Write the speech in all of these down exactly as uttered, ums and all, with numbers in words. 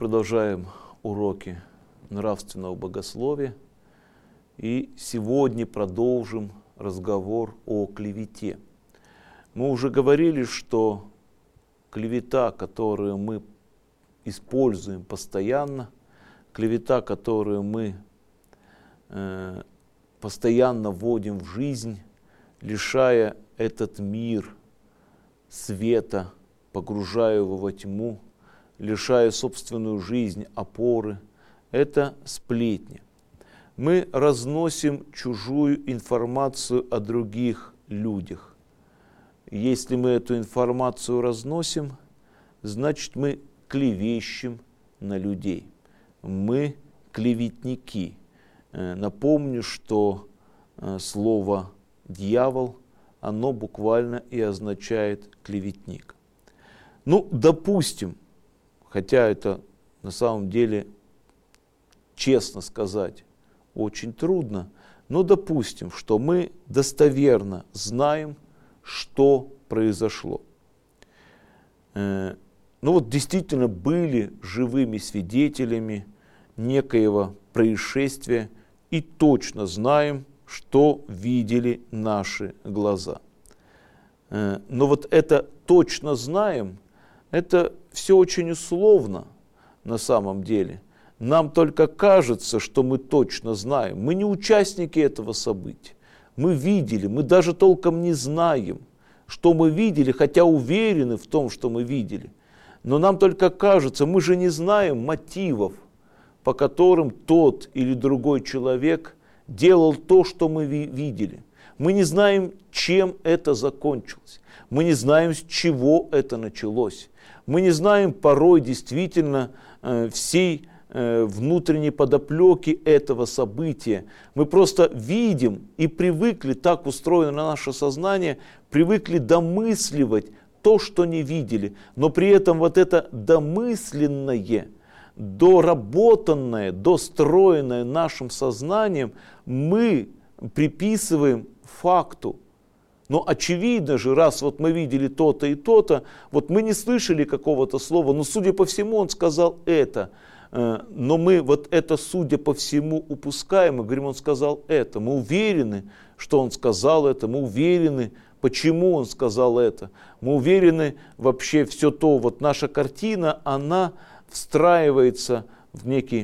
продолжаем уроки нравственного богословия и сегодня продолжим разговор о клевете. Мы уже говорили, что клевета, которую мы используем постоянно, клевета, которую мы э, постоянно вводим в жизнь, лишая этот мир света, погружая его во тьму, лишая собственную жизнь опоры, это сплетни. Мы разносим чужую информацию о других людях. Если мы эту информацию разносим, значит мы клевещем на людей. Мы клеветники. Напомню, что слово «дьявол», оно буквально и означает «клеветник». Ну, допустим, хотя это на самом деле, честно сказать, очень трудно, но допустим, что мы достоверно знаем, что произошло. Ну вот действительно были живыми свидетелями некоего происшествия и точно знаем, что видели наши глаза. Но вот это точно знаем, это все очень условно на самом деле. Нам только кажется, что мы точно знаем. Мы не участники этого события. Мы видели, мы даже толком не знаем, что мы видели, хотя уверены в том, что мы видели. Но нам только кажется, мы же не знаем мотивов, по которым тот или другой человек делал то, что мы видели. Мы не знаем, чем это закончилось. Мы не знаем, с чего это началось. Мы не знаем порой действительно э, всей э, внутренней подоплеки этого события. Мы просто видим и привыкли, так устроено наше сознание, привыкли домысливать то, что не видели. Но при этом вот это домысленное, доработанное, достроенное нашим сознанием мы приписываем факту. Но очевидно же, раз вот мы видели то-то и то-то, вот мы не слышали какого-то слова, но судя по всему он сказал это. Но мы вот это судя по всему упускаем и говорим, он сказал это. Мы уверены, что он сказал это, мы уверены, почему он сказал это. Мы уверены вообще все то, вот наша картина, она встраивается в некий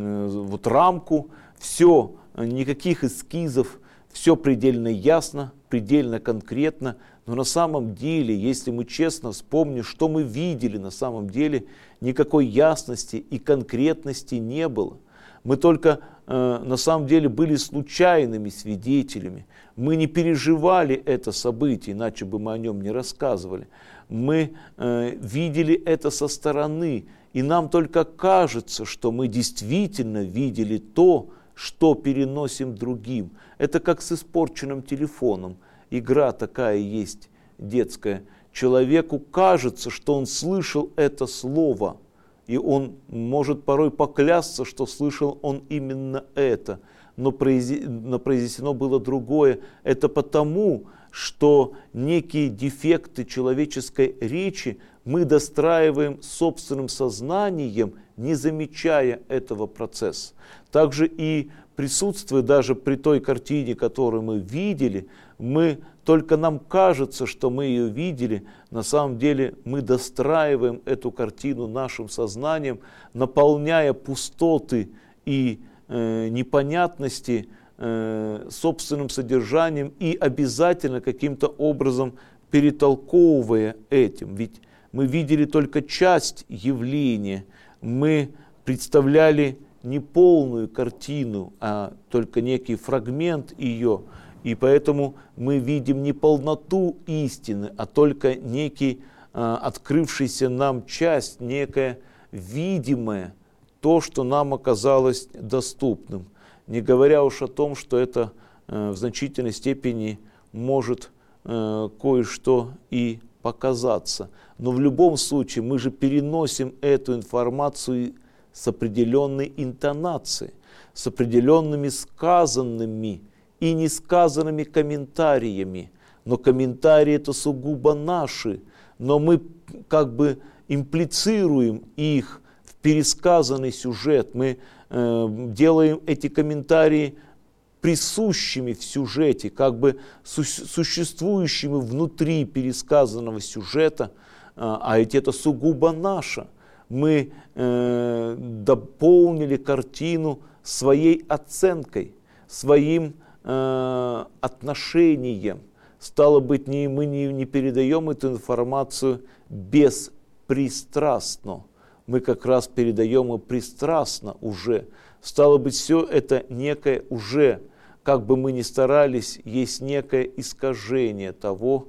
вот рамку, все, никаких эскизов, все предельно ясно, предельно конкретно, но на самом деле, если мы честно вспомним, что мы видели на самом деле, никакой ясности и конкретности не было. Мы только э, на самом деле были случайными свидетелями. Мы не переживали это событие, иначе бы мы о нем не рассказывали. Мы э, видели это со стороны, и нам только кажется, что мы действительно видели то, что переносим другим. Это как с испорченным телефоном. Игра такая есть детская. Человеку кажется, что он слышал это слово, и он может порой поклясться, что слышал он именно это, но произнесено было другое. Это потому, что некие дефекты человеческой речи мы достраиваем собственным сознанием, не замечая этого процесса. Также и присутствуя даже при той картине, которую мы видели, мы, только нам кажется, что мы ее видели, на самом деле мы достраиваем эту картину нашим сознанием, наполняя пустоты и э, непонятности э, собственным содержанием и обязательно каким-то образом перетолковывая этим. Ведь мы видели только часть явления, мы представляли не полную картину, а только некий фрагмент ее, и поэтому мы видим не полноту истины, а только некий а, открывшийся нам часть, некое видимое, то, что нам оказалось доступным. Не говоря уж о том, что это а, в значительной степени может а, кое-что и показаться. Но в любом случае мы же переносим эту информацию с определенной интонацией, с определенными сказанными и несказанными комментариями. Но комментарии это сугубо наши, но мы как бы имплицируем их в пересказанный сюжет, мы э, делаем эти комментарии присущими в сюжете, как бы су- существующими внутри пересказанного сюжета, а ведь это сугубо наше. Мы э, дополнили картину своей оценкой, своим э, отношением. Стало быть, не, мы не, не передаем эту информацию беспристрастно, мы как раз передаем ее пристрастно уже. Стало быть, все это некое уже, как бы мы ни старались, есть некое искажение того,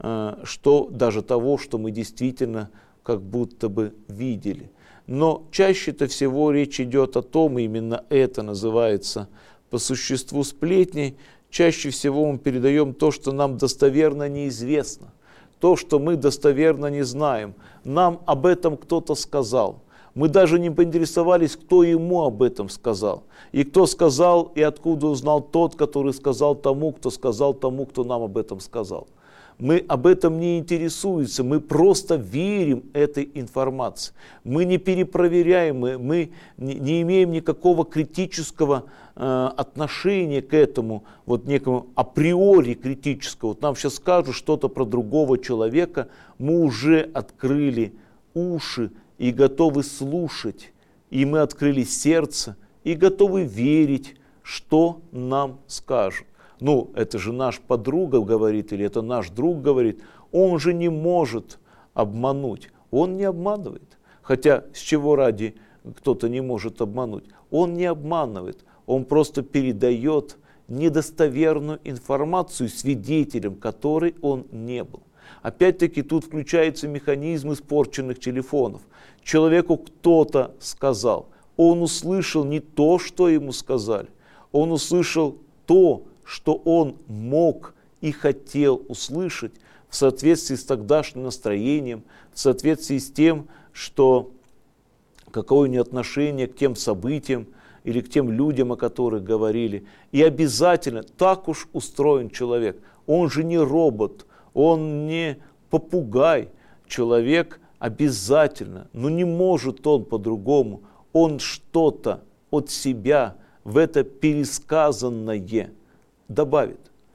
что, даже того, что мы действительно как будто бы видели. Но чаще-то всего речь идет о том, именно это называется по существу сплетней, чаще всего мы передаем то, что нам достоверно неизвестно, то, что мы достоверно не знаем. Нам об этом кто-то сказал. Мы даже не поинтересовались, кто ему об этом сказал. И кто сказал, и откуда узнал тот, который сказал тому, кто сказал тому, кто нам об этом сказал. Мы об этом не интересуемся, мы просто верим этой информации. Мы не перепроверяем, мы, мы не, не имеем никакого критического э, отношения к этому, вот некому априори критического. Вот нам сейчас скажут что-то про другого человека, мы уже открыли уши и готовы слушать, и мы открыли сердце и готовы верить, что нам скажут. Ну, это же наш подруга говорит, или это наш друг говорит, он же не может обмануть. Он не обманывает. Хотя с чего ради кто-то не может обмануть? Он не обманывает, он просто передает недостоверную информацию свидетелям, которой он не был. Опять-таки тут включается механизм испорченных телефонов. Человеку кто-то сказал, он услышал не то, что ему сказали, он услышал то, что он мог и хотел услышать в соответствии с тогдашним настроением, в соответствии с тем, что какое у него отношение к тем событиям или к тем людям, о которых говорили. И обязательно, так уж устроен человек, он же не робот, он не попугай, человек обязательно, но не может он по-другому, он что-то от себя в это пересказанное добавит.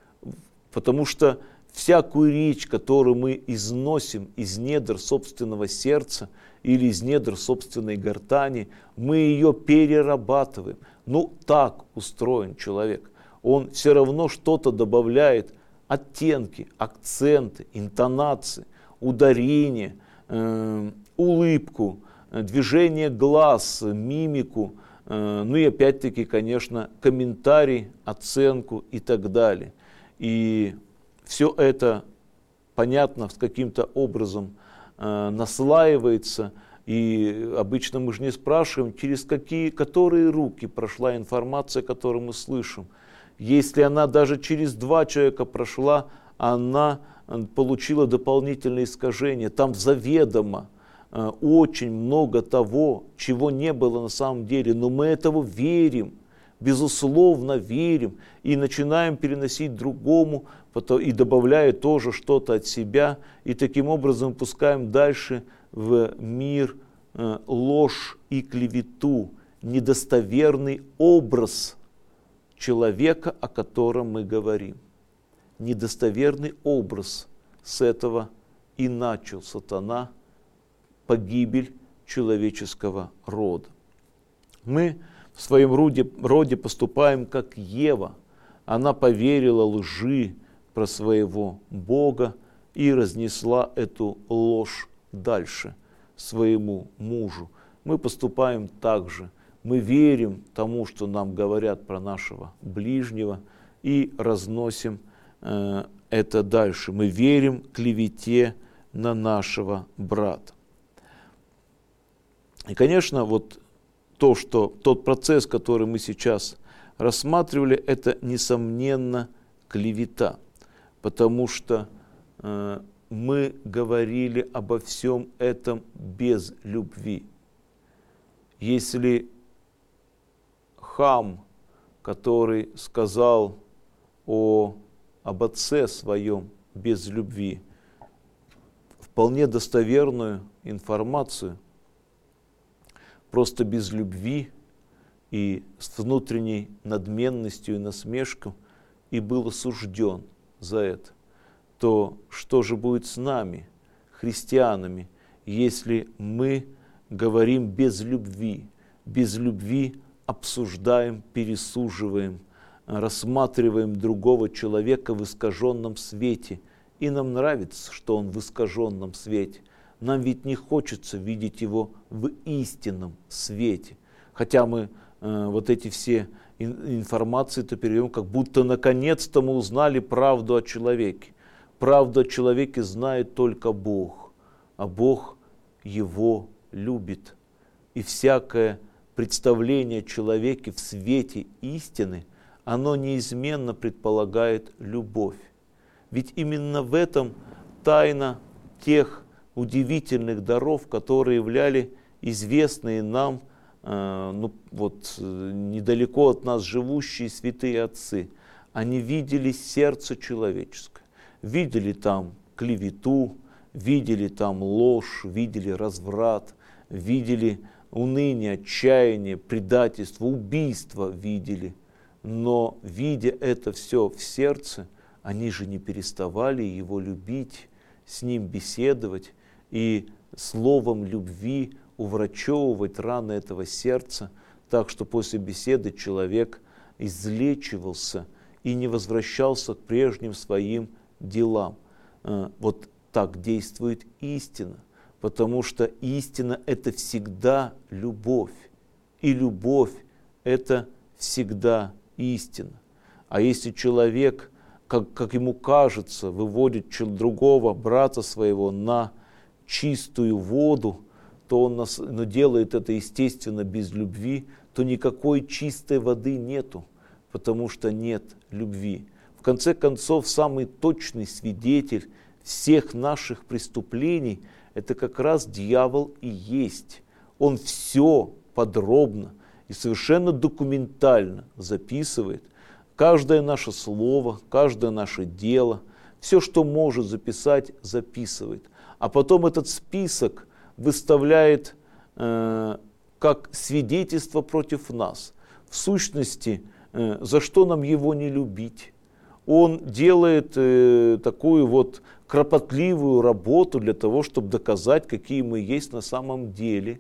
Потому что всякую речь, которую мы износим из недр собственного сердца или из недр собственной гортани, мы ее перерабатываем. Ну, так устроен человек. Он все равно что-то добавляет, оттенки, акценты, интонации, ударение, э, улыбку, движение глаз, мимику, э, ну и опять-таки, конечно, комментарий, оценку и так далее. И все это, понятно, с каким-то образом э, наслаивается, и обычно мы же не спрашиваем, через какие, которые руки прошла информация, которую мы слышим. Если она даже через два человека прошла, она получила дополнительные искажения. Там заведомо э, очень много того, чего не было на самом деле, но мы этого верим, безусловно верим, и начинаем переносить другому, и добавляя тоже что-то от себя, и таким образом пускаем дальше в мир э, ложь и клевету, недостоверный образ человека, о котором мы говорим. Недостоверный образ. С этого и начал сатана погибель человеческого рода. Мы в своем роде, роде поступаем как Ева. Она поверила лжи про своего Бога и разнесла эту ложь дальше своему мужу. Мы поступаем так же. Мы верим тому, что нам говорят про нашего ближнего, и разносим э, это дальше. Мы верим клевете на нашего брата. И, конечно, вот то, что, тот процесс, который мы сейчас рассматривали, это, несомненно, клевета. Потому что э, мы говорили обо всем этом без любви. Если Хам, который сказал о, об отце своем без любви, вполне достоверную информацию, просто без любви и с внутренней надменностью и насмешкой и был осужден за это, то что же будет с нами, христианами, если мы говорим без любви, без любви обсуждаем, пересуживаем, рассматриваем другого человека в искаженном свете, и нам нравится, что он в искаженном свете. Нам ведь не хочется видеть его в истинном свете. Хотя мы э, вот эти все информации-то передаем, как будто наконец-то мы узнали правду о человеке. Правду о человеке знает только Бог, а Бог его любит. И всякое представление о человеке в свете истины, оно неизменно предполагает любовь. Ведь именно в этом тайна тех удивительных даров, которые являли известные нам, э, ну, вот, недалеко от нас живущие святые отцы. Они видели сердце человеческое, видели там клевету, видели там ложь, видели разврат, видели уныние, отчаяние, предательство, убийство видели. Но, видя это все в сердце, они же не переставали его любить, с ним беседовать и словом любви уврачевывать раны этого сердца, так что после беседы человек излечивался и не возвращался к прежним своим делам. Вот так действует истина, потому что истина – это всегда любовь, и любовь – это всегда истина. А если человек, как, как ему кажется, выводит другого брата своего на чистую воду, то он нас, но делает это, естественно, без любви, то никакой чистой воды нету, потому что нет любви. В конце концов, самый точный свидетель всех наших преступлений – это как раз дьявол и есть. Он все подробно и совершенно документально записывает. Каждое наше слово, каждое наше дело, все, что может записать, записывает. А потом этот список выставляет э, как свидетельство против нас. В сущности, э, за что нам его не любить? Он делает э, такую вот кропотливую работу для того, чтобы доказать, какие мы есть на самом деле.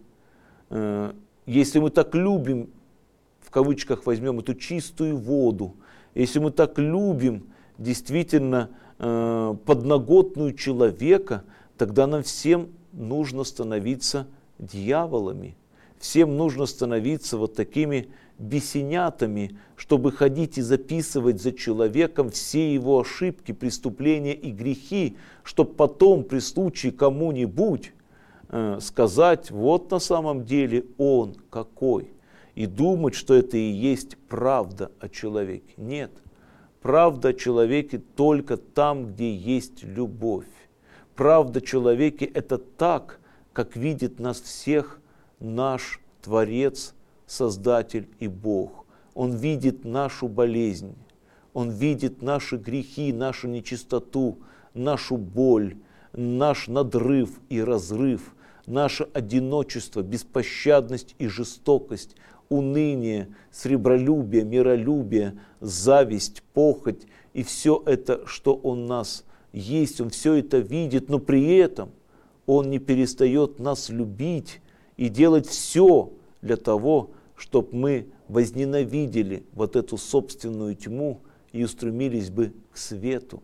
Э, если мы так любим, в кавычках возьмем эту чистую воду, если мы так любим действительно э, подноготную человека, тогда нам всем нужно становиться дьяволами. Всем нужно становиться вот такими бесенятами, чтобы ходить и записывать за человеком все его ошибки, преступления и грехи, чтобы потом при случае кому-нибудь э, сказать, вот на самом деле он какой. И думать, что это и есть правда о человеке. Нет, правда о человеке только там, где есть любовь. Правда о человеке – это так, как видит нас всех наш Творец, Создатель и Бог. Он видит нашу болезнь, Он видит наши грехи, нашу нечистоту, нашу боль, наш надрыв и разрыв, наше одиночество, беспощадность и жестокость, уныние, сребролюбие, миролюбие, зависть, похоть и все это, что Он нас есть, Он все это видит, но при этом Он не перестает нас любить и делать все для того, чтобы мы возненавидели вот эту собственную тьму и устремились бы к свету.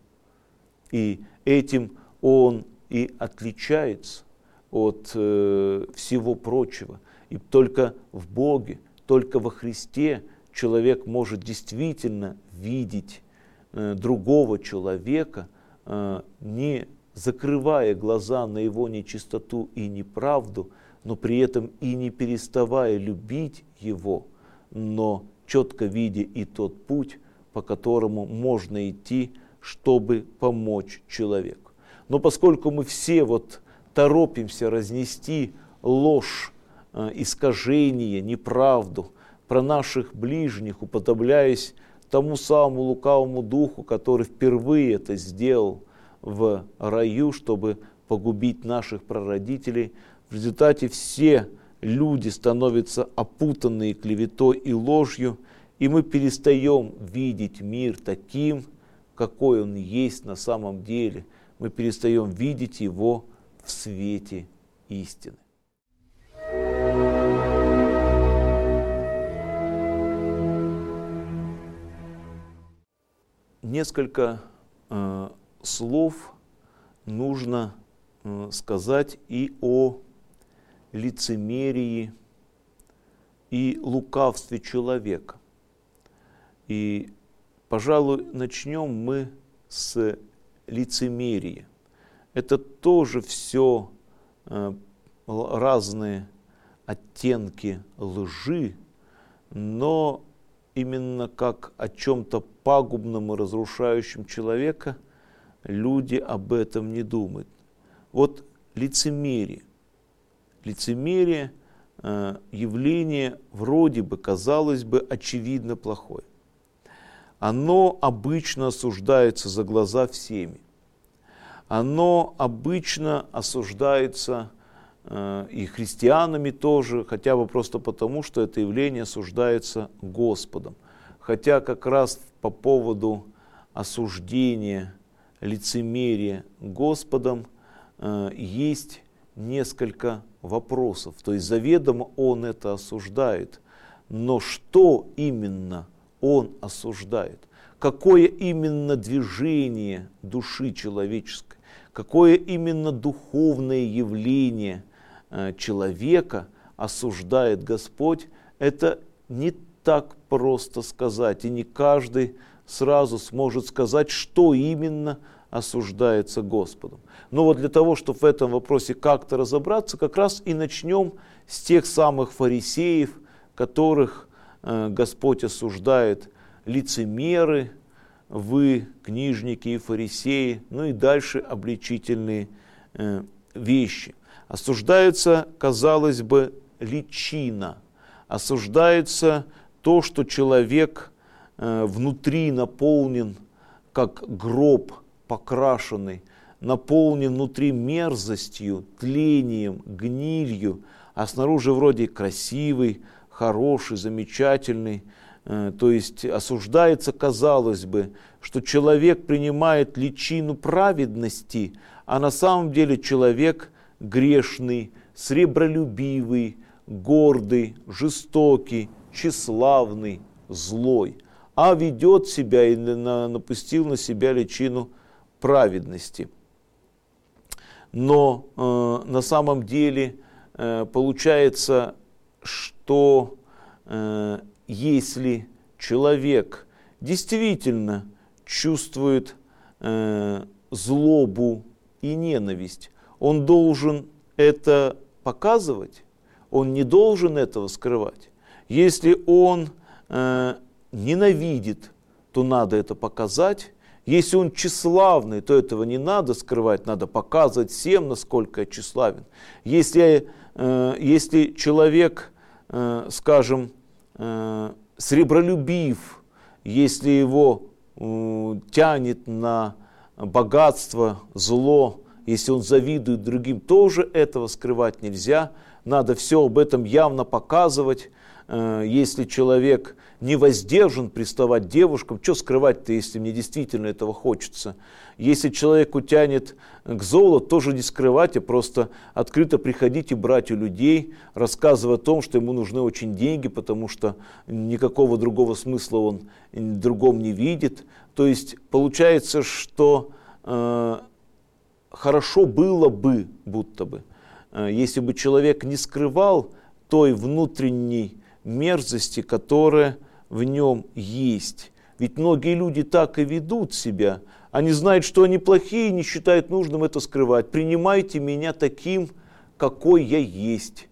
И этим Он и отличается от э, всего прочего. И только в Боге, только во Христе человек может действительно видеть э, другого человека, э, не закрывая глаза на его нечистоту и неправду, но при этом и не переставая любить его, но четко видя и тот путь, по которому можно идти, чтобы помочь человеку. Но поскольку мы все вот торопимся разнести ложь, искажение, неправду про наших ближних, уподобляясь тому самому лукавому духу, который впервые это сделал в раю, чтобы погубить наших прародителей, в результате все люди становятся опутанные клеветой и ложью, и мы перестаем видеть мир таким, какой он есть на самом деле. Мы перестаем видеть его в свете истины. Несколько э, слов нужно э, сказать и о лицемерии и лукавстве человека. И, пожалуй, начнем мы с лицемерия. Это тоже все э, разные оттенки лжи, но именно как о чем-то пагубном и разрушающем человека люди об этом не думают. Вот лицемерие. Лицемерие э, явление вроде бы, казалось бы, очевидно плохое. Оно обычно осуждается за глаза всеми. Оно обычно осуждается э, и христианами тоже, хотя бы просто потому, что это явление осуждается Господом. Хотя как раз по поводу осуждения лицемерия Господом э, есть несколько вопросов. То есть заведомо он это осуждает, но что именно он осуждает? Какое именно движение души человеческой, какое именно духовное явление э, человека осуждает Господь, это не так просто сказать, и не каждый сразу сможет сказать, что именно осуждается Господом. Но вот для того, чтобы в этом вопросе как-то разобраться, как раз и начнем с тех самых фарисеев, которых э, Господь осуждает: лицемеры, вы, книжники и фарисеи, ну и дальше обличительные э, вещи. Осуждается, казалось бы, личина, осуждается то, что человек э, внутри наполнен, как гроб покрашенный, наполнен внутри мерзостью, тлением, гнилью, а снаружи вроде красивый, хороший, замечательный. Э, то есть осуждается, казалось бы, что человек принимает личину праведности, а на самом деле человек грешный, сребролюбивый, гордый, жестокий, тщеславный, злой, а ведет себя и напустил на себя личину праведности. Но э, на самом деле э, получается, что э, если человек действительно чувствует э, злобу и ненависть, он должен это показывать, он не должен этого скрывать. Если он э, ненавидит, то надо это показать. Если он тщеславный, то этого не надо скрывать, надо показывать всем, насколько я тщеславен. Если, э, если человек, э, скажем, э, сребролюбив, если его э, тянет на богатство, зло, если он завидует другим, тоже этого скрывать нельзя. Надо все об этом явно показывать. Если человек не воздержан приставать к девушкам, что скрывать-то, если мне действительно этого хочется? Если человеку тянет к золоту, тоже не скрывать, а просто открыто приходить и брать у людей, рассказывая о том, что ему нужны очень деньги, потому что никакого другого смысла он в другом не видит. То есть получается, что э, хорошо было бы, будто бы, э, если бы человек не скрывал той внутренней мерзости, которая в нем есть. Ведь многие люди так и ведут себя. Они знают, что они плохие, не считают нужным это скрывать. Принимайте меня таким, какой я есть.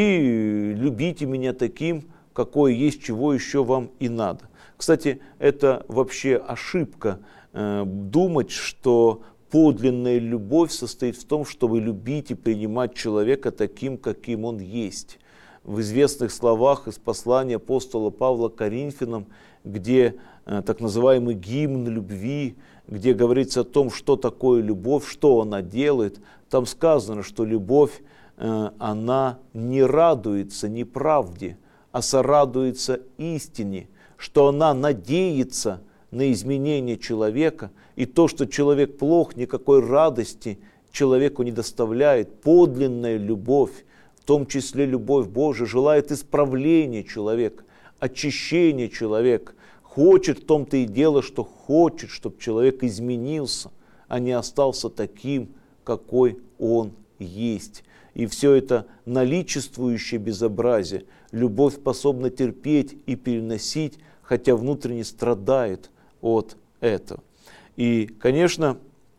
И любите меня таким, какой есть, чего еще вам и надо. Кстати, это вообще ошибка э, думать, что подлинная любовь состоит в том, чтобы любить и принимать человека таким, каким он есть. В известных словах из послания апостола Павла к Коринфянам, где э, так называемый гимн любви, где говорится о том, что такое любовь, что она делает, там сказано, что любовь она не радуется неправде, а сорадуется истине, что она надеется на изменение человека, и то, что человек плох, никакой радости человеку не доставляет. Подлинная любовь, в том числе любовь Божия, желает исправления человека, очищения человека, хочет в том-то и дело, что хочет, чтобы человек изменился, а не остался таким, какой он есть. И все это наличествующее безобразие любовь способна терпеть и переносить, хотя внутренне страдает от этого. И, конечно,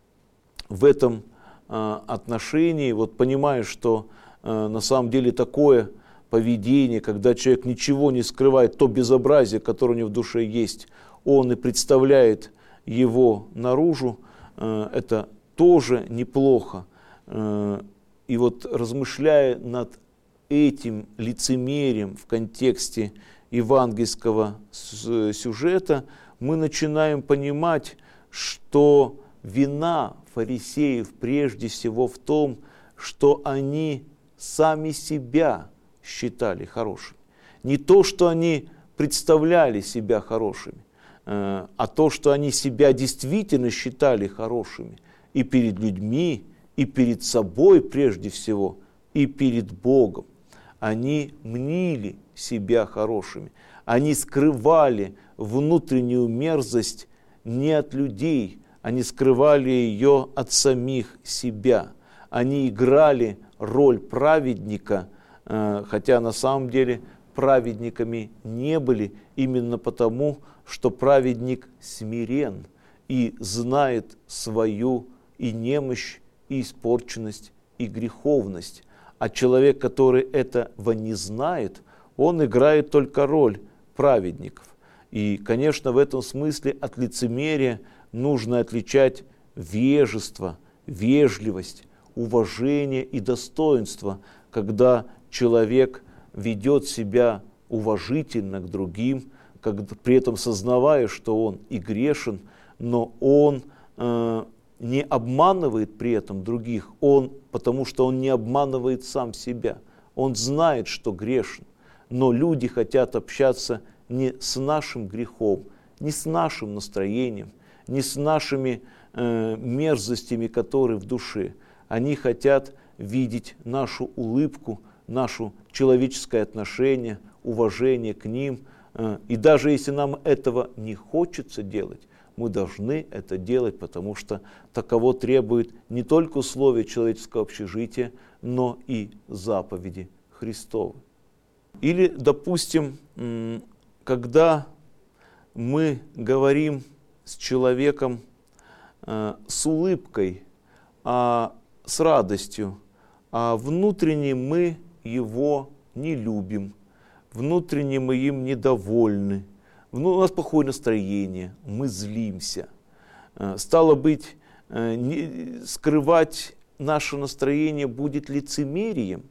в этом э, отношении, вот понимая, что э, на самом деле такое поведение, когда человек ничего не скрывает, то безобразие, которое у него в душе есть, он и представляет его наружу, э, это тоже неплохо. Э, и вот размышляя над этим лицемерием в контексте евангельского сюжета, мы начинаем понимать, что вина фарисеев прежде всего в том, что они сами себя считали хорошими. Не то, что они представляли себя хорошими, а то, что они себя действительно считали хорошими и перед людьми, и перед собой прежде всего, и перед Богом. Они мнили себя хорошими. Они скрывали внутреннюю мерзость не от людей, они скрывали ее от самих себя. Они играли роль праведника, хотя на самом деле праведниками не были, именно потому, что праведник смирен и знает свою и немощь, и испорченность, и греховность. А человек, который этого не знает, он играет только роль праведников. И, конечно, в этом смысле от лицемерия нужно отличать вежество, вежливость, уважение и достоинство, когда человек ведет себя уважительно к другим, когда, при этом сознавая, что он и грешен, но он э, не обманывает при этом других, он, потому что он не обманывает сам себя. Он знает, что грешен, но люди хотят общаться не с нашим грехом, не с нашим настроением, не с нашими э, мерзостями, которые в душе. Они хотят видеть нашу улыбку, наше человеческое отношение, уважение к ним. Э, и даже если нам этого не хочется делать, мы должны это делать, потому что таково требует не только условия человеческого общежития, но и заповеди Христовы. Или, допустим, когда мы говорим с человеком э, с улыбкой, а с радостью, а внутренне мы его не любим, внутренне мы им недовольны, у нас плохое настроение, мы злимся. Э, стало быть, э, не, скрывать наше настроение будет лицемерием?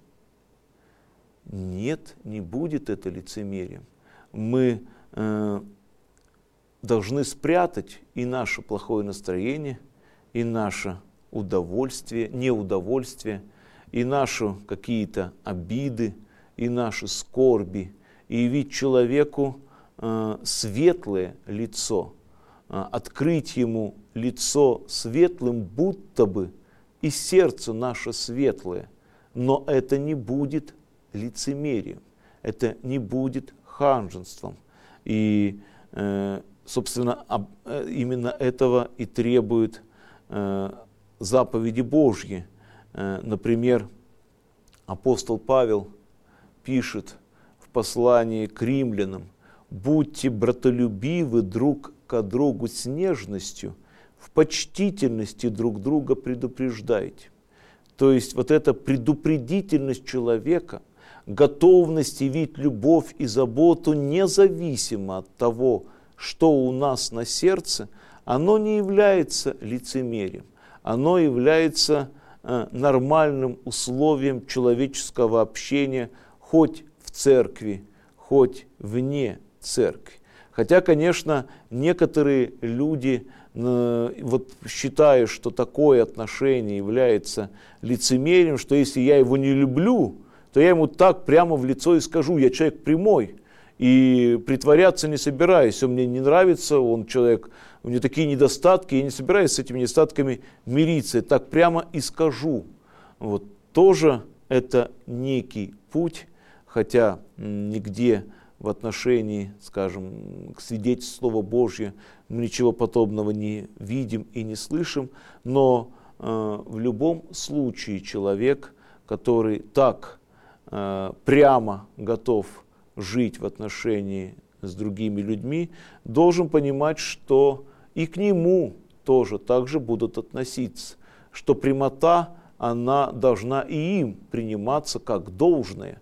Нет, не будет это лицемерием. Мы э, должны спрятать и наше плохое настроение, и наше удовольствие, неудовольствие, и наши какие-то обиды, и наши скорби, и явить человеку э, светлое лицо, э, открыть ему лицо светлым, будто бы и сердце наше светлое, но это не будет лицемерием, это не будет ханжеством. И, э, собственно, об, э, именно этого и требуют э, заповеди Божьи. Э, например, апостол Павел пишет в послании к римлянам: «Будьте братолюбивы друг к другу с нежностью, в почтительности друг друга предупреждайте». То есть вот эта предупредительность человека, готовность явить любовь и заботу независимо от того, что у нас на сердце, оно не является лицемерием, оно является э, нормальным условием человеческого общения хоть в церкви, хоть вне церкви. Хотя, конечно, некоторые люди вот считаю, что такое отношение является лицемерием, что если я его не люблю, то я ему так прямо в лицо и скажу: я человек прямой, и притворяться не собираюсь, он мне не нравится, он человек, у него такие недостатки, я не собираюсь с этими недостатками мириться, я так прямо и скажу. Вот тоже это некий путь, хотя нигде в отношении, скажем, к свидетельству Слова Божьего мы ничего подобного не видим и не слышим, но э, в любом случае человек, который так э, прямо готов жить в отношении с другими людьми, должен понимать, что и к нему тоже так же будут относиться, что прямота, она должна и им приниматься как должное,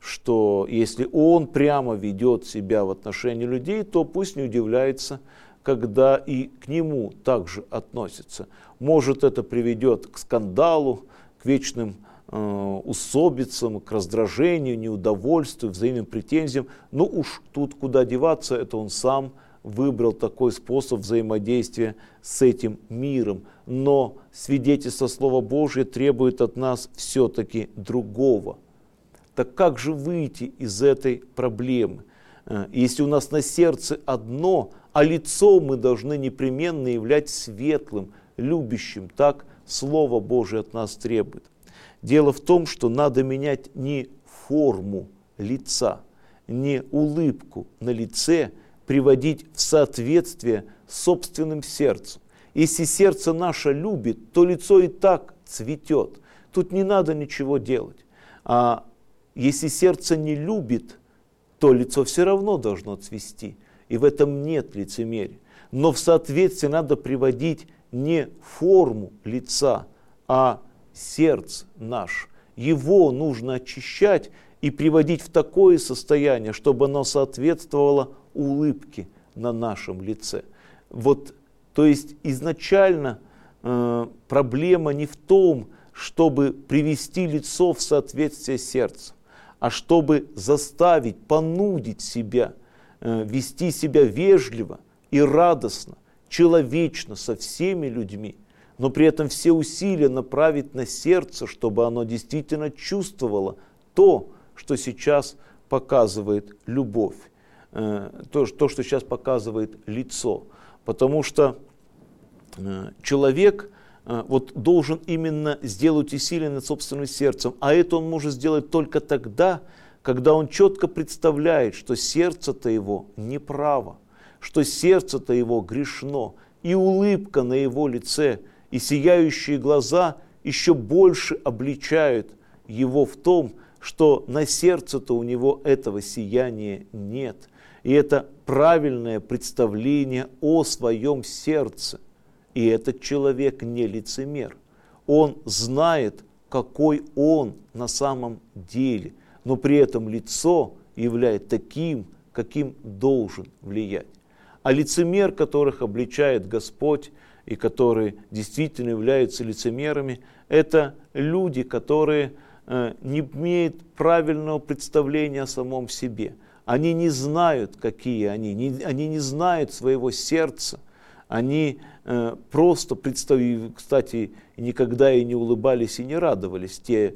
что если он прямо ведет себя в отношении людей, то пусть не удивляется, когда и к нему также относятся. Может, это приведет к скандалу, к вечным э, усобицам, к раздражению, неудовольствию, взаимным претензиям. Ну уж тут куда деваться, это он сам выбрал такой способ взаимодействия с этим миром. Но свидетельство Слова Божьего требует от нас все-таки другого. Так как же выйти из этой проблемы? Если у нас на сердце одно, а лицо мы должны непременно являть светлым, любящим, так Слово Божие от нас требует. Дело в том, что надо менять не форму лица, не улыбку на лице, приводить в соответствие с собственным сердцем. Если сердце наше любит, то лицо и так цветет. Тут не надо ничего делать. А если сердце не любит, то лицо все равно должно цвести. И в этом нет лицемерия. Но в соответствие надо приводить не форму лица, а сердце наше. Его нужно очищать и приводить в такое состояние, чтобы оно соответствовало улыбке на нашем лице. Вот, то есть изначально э, проблема не в том, чтобы привести лицо в соответствие с сердцем, а чтобы заставить, понудить себя, э, вести себя вежливо и радостно, человечно со всеми людьми, но при этом все усилия направить на сердце, чтобы оно действительно чувствовало то, что сейчас показывает любовь, э, то, то, что сейчас показывает лицо. Потому что э, человек вот должен именно сделать усилие над собственным сердцем. А это он может сделать только тогда, когда он четко представляет, что сердце-то его неправо, что сердце-то его грешно, и улыбка на его лице, и сияющие глаза еще больше обличают его в том, что на сердце-то у него этого сияния нет. И это правильное представление о своем сердце. И этот человек не лицемер. Он знает, какой он на самом деле, но при этом лицо является таким, каким должен влиять. А лицемер, которых обличает Господь и которые действительно являются лицемерами, это люди, которые э, не имеют правильного представления о самом себе. Они не знают, какие они, не, они не знают своего сердца. Они э, просто, представили, кстати, никогда и не улыбались и не радовались, те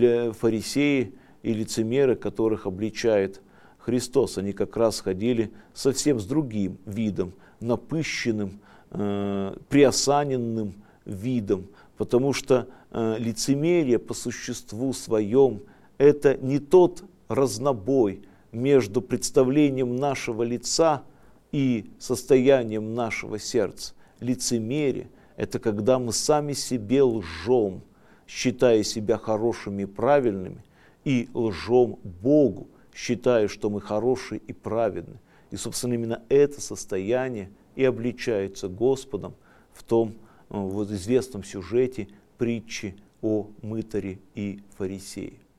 фарисеи и лицемеры, которых обличает Христос. Они как раз ходили совсем с другим видом, напыщенным, э, приосаненным видом, потому что э, лицемерие по существу своем – это не тот разнобой между представлением нашего лица и состоянием нашего сердца. Лицемерие – это когда мы сами себе лжем, считая себя хорошими и правильными, и лжем Богу, считая, что мы хорошие и праведны. И, собственно, именно это состояние и обличается Господом в том вот известном сюжете притчи о мытаре и фарисее.